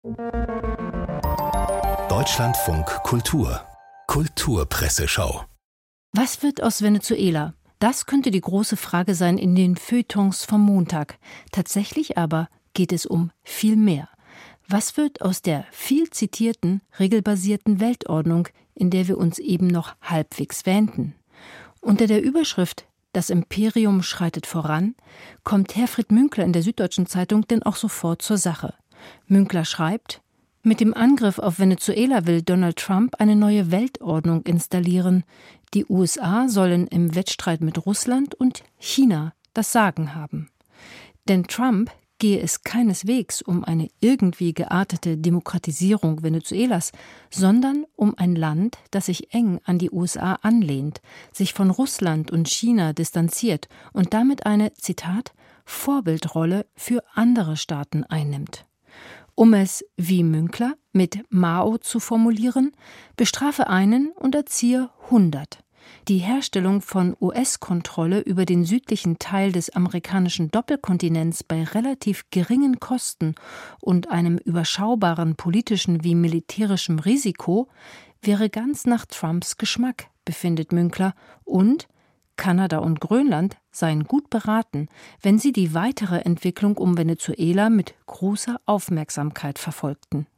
Deutschlandfunk Kultur Kulturpresseschau. Was wird aus Venezuela? Das könnte die große Frage sein in den Feuilletons vom Montag. Tatsächlich aber geht es um viel mehr. Was wird aus der viel zitierten, regelbasierten Weltordnung, in der wir uns eben noch halbwegs wähnten? Unter der Überschrift »Das Imperium schreitet voran« kommt Herfried Münkler in der Süddeutschen Zeitung denn auch sofort zur Sache. Münkler schreibt: Mit dem Angriff auf Venezuela will Donald Trump eine neue Weltordnung installieren. Die USA sollen im Wettstreit mit Russland und China das Sagen haben. Denn Trump gehe es keineswegs um eine irgendwie geartete Demokratisierung Venezuelas, sondern um ein Land, das sich eng an die USA anlehnt, sich von Russland und China distanziert und damit eine, Zitat, Vorbildrolle für andere Staaten einnimmt. Um es, wie Münkler, mit Mao zu formulieren, bestrafe einen und erziehe 100. Die Herstellung von US-Kontrolle über den südlichen Teil des amerikanischen Doppelkontinents bei relativ geringen Kosten und einem überschaubaren politischen wie militärischen Risiko wäre ganz nach Trumps Geschmack, befindet Münkler, und Kanada und Grönland seien gut beraten, wenn sie die weitere Entwicklung um Venezuela mit großer Aufmerksamkeit verfolgten.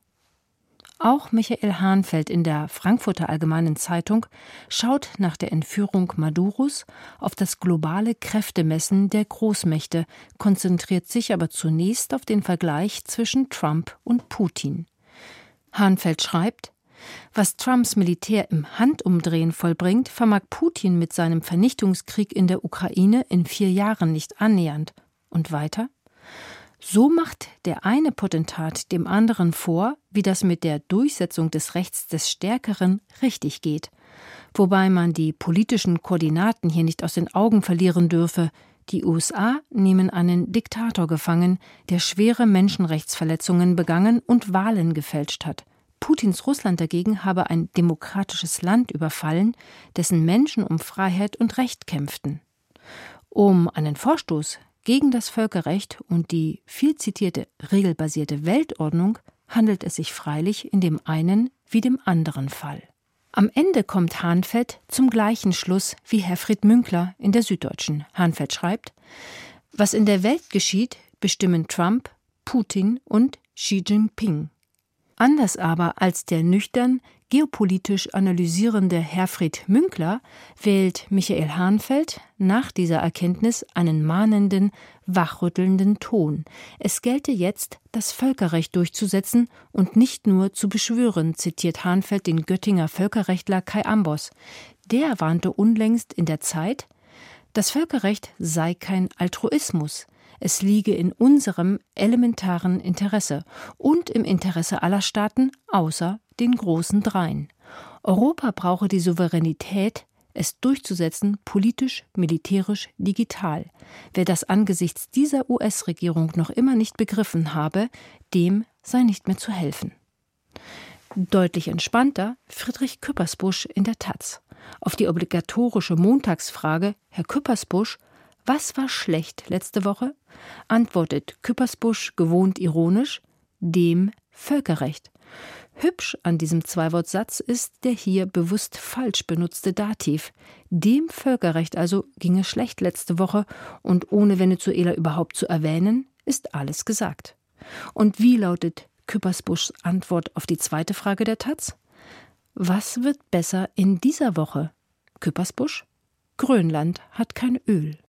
Auch Michael Hahnfeld in der Frankfurter Allgemeinen Zeitung schaut nach der Entführung Maduros auf das globale Kräftemessen der Großmächte, konzentriert sich aber zunächst auf den Vergleich zwischen Trump und Putin. Hahnfeld schreibt: Was Trumps Militär im Handumdrehen vollbringt, vermag Putin mit seinem Vernichtungskrieg in der Ukraine in 4 Jahren nicht annähernd. Und weiter: So macht der eine Potentat dem anderen vor, wie das mit der Durchsetzung des Rechts des Stärkeren richtig geht. Wobei man die politischen Koordinaten hier nicht aus den Augen verlieren dürfe. Die USA nehmen einen Diktator gefangen, der schwere Menschenrechtsverletzungen begangen und Wahlen gefälscht hat. Putins Russland dagegen habe ein demokratisches Land überfallen, dessen Menschen um Freiheit und Recht kämpften. Um einen Vorstoß gegen das Völkerrecht und die viel zitierte regelbasierte Weltordnung handelt es sich freilich in dem einen wie dem anderen Fall. Am Ende kommt Hahnfeld zum gleichen Schluss wie Herfried Münkler in der Süddeutschen. Hahnfeld schreibt: Was in der Welt geschieht, bestimmen Trump, Putin und Xi Jinping. Anders aber als der nüchtern, geopolitisch analysierende Herfried Münkler wählt Michael Hahnfeld nach dieser Erkenntnis einen mahnenden, wachrüttelnden Ton. Es gelte jetzt, das Völkerrecht durchzusetzen und nicht nur zu beschwören, zitiert Hahnfeld den Göttinger Völkerrechtler Kai Ambos. Der warnte unlängst in der Zeit: Das Völkerrecht sei kein Altruismus. Es liege in unserem elementaren Interesse und im Interesse aller Staaten außer den großen Dreien. Europa brauche die Souveränität, es durchzusetzen, politisch, militärisch, digital. Wer das angesichts dieser US-Regierung noch immer nicht begriffen habe, dem sei nicht mehr zu helfen. Deutlich entspannter Friedrich Küppersbusch in der taz. Auf die obligatorische Montagsfrage: Herr Küppersbusch, was war schlecht letzte Woche? Antwortet Küppersbusch gewohnt ironisch: Dem Völkerrecht. Hübsch an diesem Zweiwortsatz ist der hier bewusst falsch benutzte Dativ. Dem Völkerrecht also ging es schlecht letzte Woche, und ohne Venezuela überhaupt zu erwähnen, ist alles gesagt. Und wie lautet Küppersbuschs Antwort auf die zweite Frage der taz? Was wird besser in dieser Woche? Küppersbusch: Grönland hat kein Öl.